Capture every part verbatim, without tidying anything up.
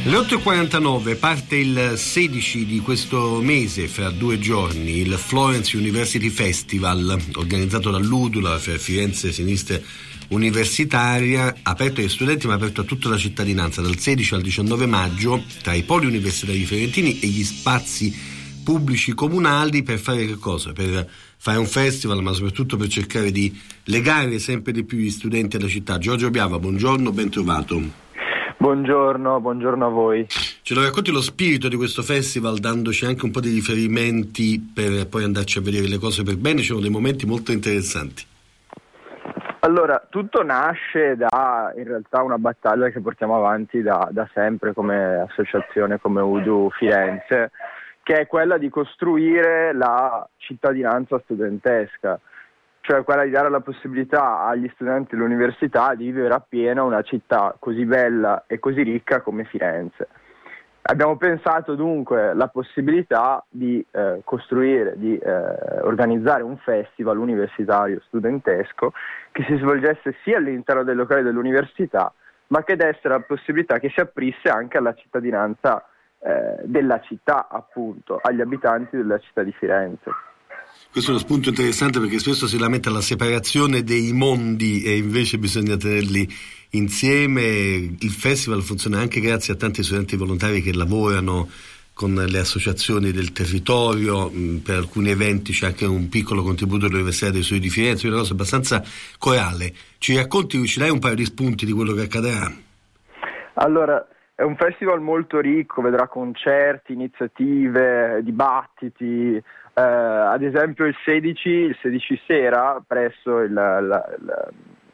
Alle otto e quarantanove parte il sedici di questo mese, fra due giorni, il Florence University Festival, organizzato dall'Udula, Firenze Sinistra Universitaria, aperto agli studenti ma aperto a tutta la cittadinanza, dal sedici al diciannove maggio, tra i poli universitari fiorentini e gli spazi pubblici comunali. Per fare che cosa? Per fare un festival, ma soprattutto per cercare di legare sempre di più gli studenti alla città. Giorgio Biava, buongiorno, ben trovato. Buongiorno, buongiorno a voi. Ce lo racconti lo spirito di questo festival, dandoci anche un po' di riferimenti per poi andarci a vedere le cose per bene? Ci sono dei momenti molto interessanti. Allora, tutto nasce da, in realtà, una battaglia che portiamo avanti da, da sempre come associazione, come U D U Firenze, che è quella di costruire la cittadinanza studentesca, cioè quella di dare la possibilità agli studenti dell'università di vivere appieno una città così bella e così ricca come Firenze. Abbiamo pensato dunque la possibilità di eh, costruire, di eh, organizzare un festival universitario studentesco che si svolgesse sia all'interno dei locali dell'università, ma che desse la possibilità che si aprisse anche alla cittadinanza eh, della città, appunto, agli abitanti della città di Firenze. Questo è uno spunto interessante, perché spesso si lamenta la separazione dei mondi e invece bisogna tenerli insieme. Il festival funziona anche grazie a tanti studenti volontari che lavorano con le associazioni del territorio. Per alcuni eventi c'è anche un piccolo contributo dell'Università dei Studi di Firenze, una cosa abbastanza corale. Ci racconti, ci dai un paio di spunti di quello che accadrà? Allora, è un festival molto ricco, vedrà concerti, iniziative, dibattiti. Uh, ad esempio il sedici, il sedici sera presso il, la, la,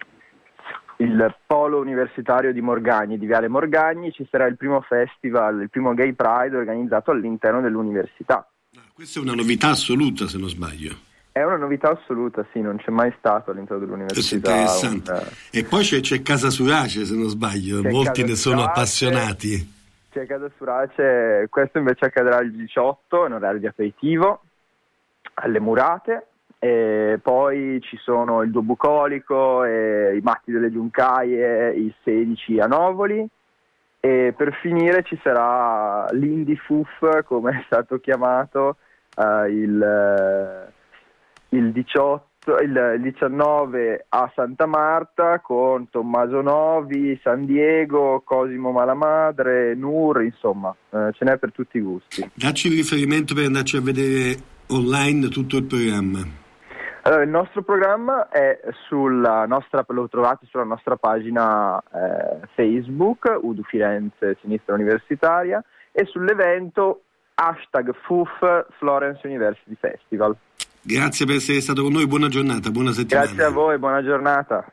il polo universitario di Morgagni, di Viale Morgagni, ci sarà il primo festival, il primo Gay Pride organizzato all'interno dell'università. Ah, questa è una novità assoluta, se non sbaglio. È una novità assoluta, sì, non c'è mai stato all'interno dell'università. È interessante. Un... E poi c'è, c'è Casa Surace, se non sbaglio, c'è molti Casa ne sono Surace, appassionati. C'è Casa Surace, questo invece accadrà il diciotto in orario di aperitivo alle Murate, e poi ci sono il Duo Bucolico e i Matti delle Giuncaie il sedici a Novoli, e per finire ci sarà l'Indie Fuf, come è stato chiamato, uh, il, il diciotto, il diciannove a Santa Marta con Tommaso Novi, San Diego, Cosimo Malamadre, Nur, insomma, uh, ce n'è per tutti i gusti. Dacci il riferimento per andarci a vedere online tutto il programma. Allora, il nostro programma è sulla nostra, lo trovate sulla nostra pagina eh, Facebook, U D U Firenze Sinistra Universitaria, e sull'evento hashtag F U F Florence University Festival. Grazie per essere stato con noi, buona giornata, buona settimana. Grazie a voi, buona giornata.